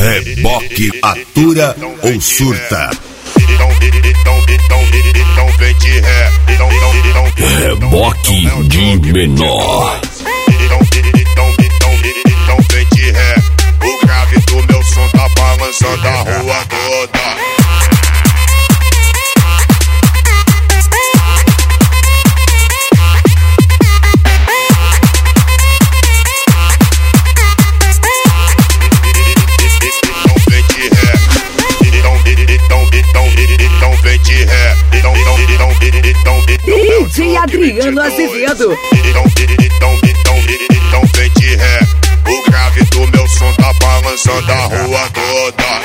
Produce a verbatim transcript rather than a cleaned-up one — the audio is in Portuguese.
Reboque, atura ou surta. Reboque de menor. O grave do meu som tá balançando a rua toda. D J Adriano Azevedo. Então vem de ré. O grave do meu som tá balançando a rua toda.